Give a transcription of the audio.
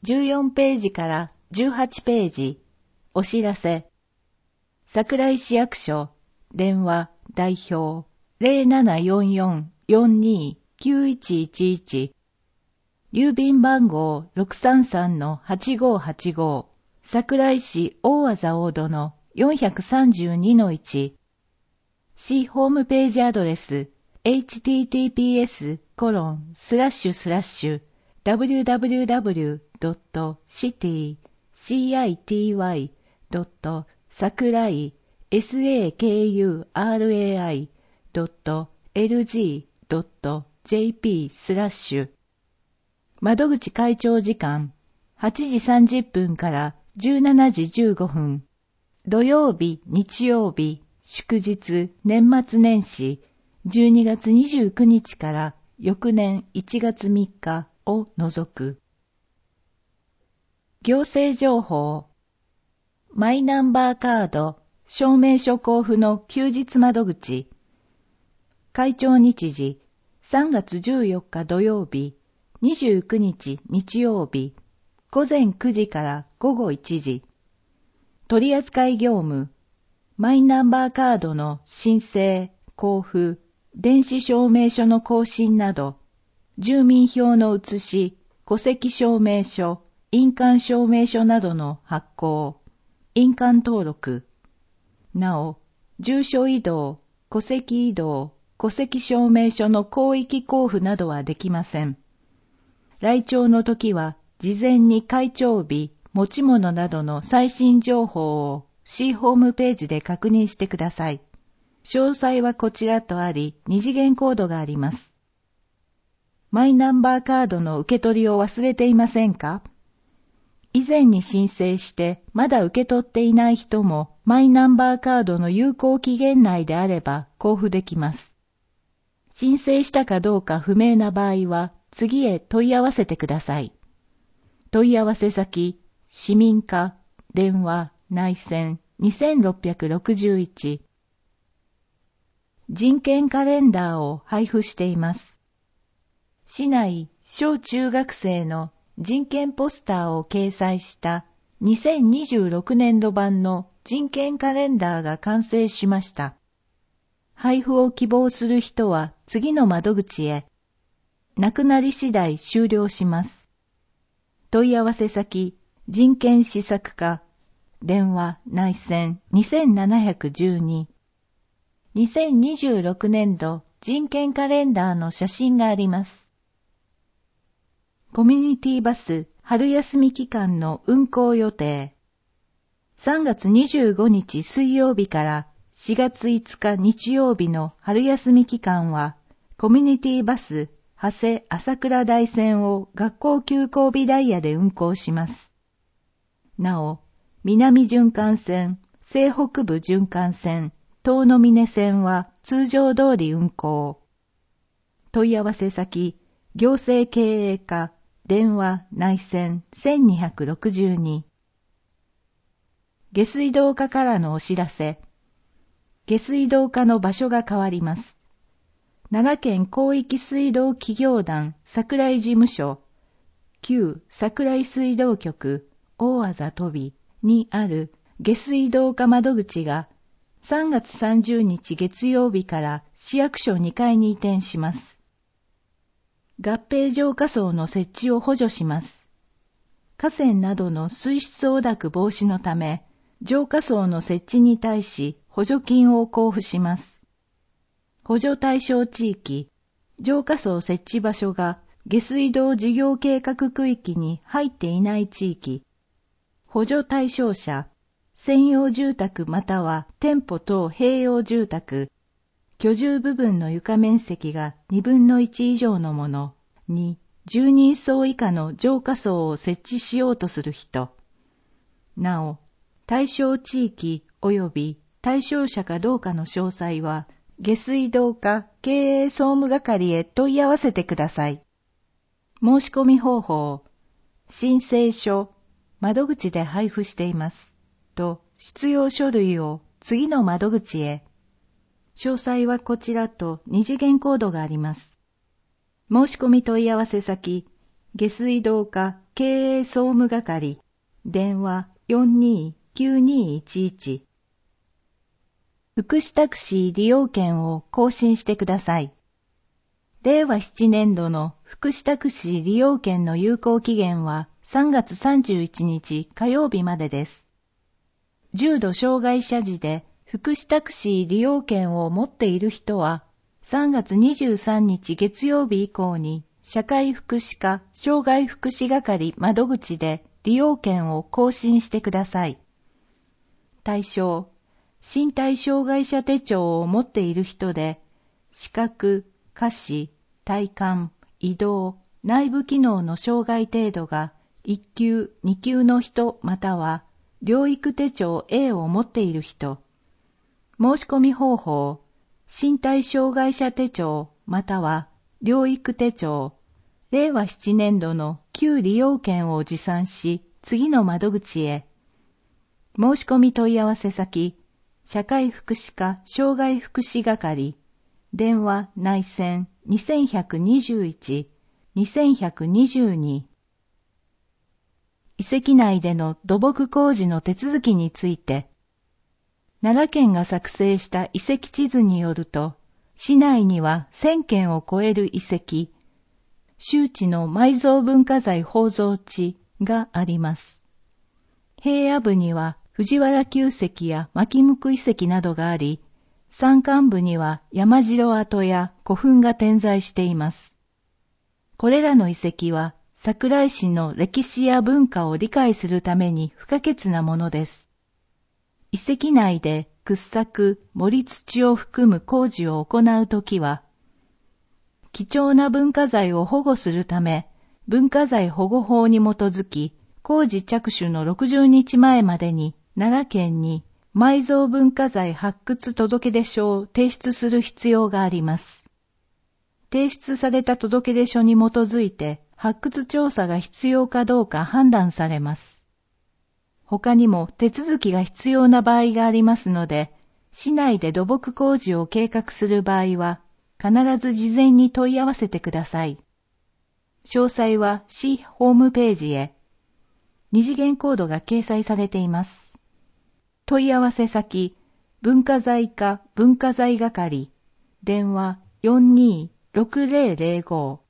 14ページから18ページ。お知らせ。桜井市役所、電話、代表、0744-42-9111。郵便番号 633-8585。桜井市大字大戸の 432-1。市ホームページアドレス、https://www.city.sakurai.lg.jp/ 窓口開庁時間8時30分から17時15分。土曜日、日曜日、祝日、年末年始、12月29日から翌年1月3日を除く。行政情報。マイナンバーカード、証明書交付の休日窓口。開庁日時、3月14日土曜日、29日日曜日、午前9時から午後1時。取扱業務、マイナンバーカードの申請、交付、電子証明書の更新など、住民票の写し、戸籍証明書、印鑑証明書などの発行、印鑑登録。なお、住所移動、戸籍移動、戸籍証明書の広域交付などはできません。来庁の時は、事前に開庁日、持ち物などの最新情報を市ホームページで確認してください。詳細はこちらとあり、二次元コードがあります。マイナンバーカードの受け取りを忘れていませんか？以前に申請してまだ受け取っていない人もマイナンバーカードの有効期限内であれば交付できます。申請したかどうか不明な場合は次へ問い合わせてください。問い合わせ先、市民課、電話、内線2661。人権カレンダーを配布しています。市内小中学生の人権ポスターを掲載した2026年度版の人権カレンダーが完成しました。配布を希望する人は次の窓口へ。なくなり次第終了します。問い合わせ先、人権施策課、電話内線2712。2026年度人権カレンダーの写真があります。コミュニティバス春休み期間の運行予定。3月25日水曜日から4月5日日曜日の春休み期間は、コミュニティバス長谷朝倉台線を学校休校日ダイヤで運行します。なお、南循環線、西北部循環線、東の峰線は通常通り運行。問い合わせ先、行政経営課、電話内線1262。下水道課からのお知らせ。下水道課の場所が変わります。奈良県広域水道企業団桜井事務所、旧桜井水道局大字飛びにある下水道課窓口が3月30日月曜日から市役所2階に移転します。合併浄化槽の設置を補助します。河川などの水質汚濁防止のため、浄化槽の設置に対し補助金を交付します。補助対象地域、浄化槽設置場所が下水道事業計画区域に入っていない地域、補助対象者、専用住宅または店舗等併用住宅、居住部分の床面積が2分の1以上のものに10人層以下の浄化槽を設置しようとする人。なお、対象地域及び対象者かどうかの詳細は、下水道課経営総務係へ問い合わせてください。申し込み方法、申請書、窓口で配布しています。と、必要書類を次の窓口へ。詳細はこちらと二次元コードがあります。申し込み問い合わせ先、 下水道課経営総務係、電話429211。福祉タクシー利用券を更新してください。令和7年度の福祉タクシー利用券の有効期限は3月31日火曜日までです。重度障害者児で福祉タクシー利用券を持っている人は3月23日月曜日以降に社会福祉課障害福祉係窓口で利用券を更新してください。対象、身体障害者手帳を持っている人で、視覚、下肢、体幹、移動、内部機能の障害程度が1級、2級の人または療育手帳 A を持っている人。申し込み方法、身体障害者手帳または療育手帳、令和7年度の旧利用券を持参し、次の窓口へ。申し込み問い合わせ先、社会福祉課障害福祉係、電話内線2121-2122。遺跡内での土木工事の手続きについて、奈良県が作成した遺跡地図によると、市内には1000件を超える遺跡、周知の埋蔵文化財宝蔵地があります。平野部には藤原旧跡や牧向遺跡などがあり、山間部には山城跡や古墳が点在しています。これらの遺跡は桜井市の歴史や文化を理解するために不可欠なものです。遺跡内で掘削、盛り土を含む工事を行うときは、貴重な文化財を保護するため、文化財保護法に基づき、工事着手の60日前までに奈良県に埋蔵文化財発掘届出書を提出する必要があります。提出された届出書に基づいて発掘調査が必要かどうか判断されます。他にも手続きが必要な場合がありますので、市内で土木工事を計画する場合は、必ず事前に問い合わせてください。詳細は市ホームページへ。二次元コードが掲載されています。問い合わせ先、文化財課文化財係、電話426005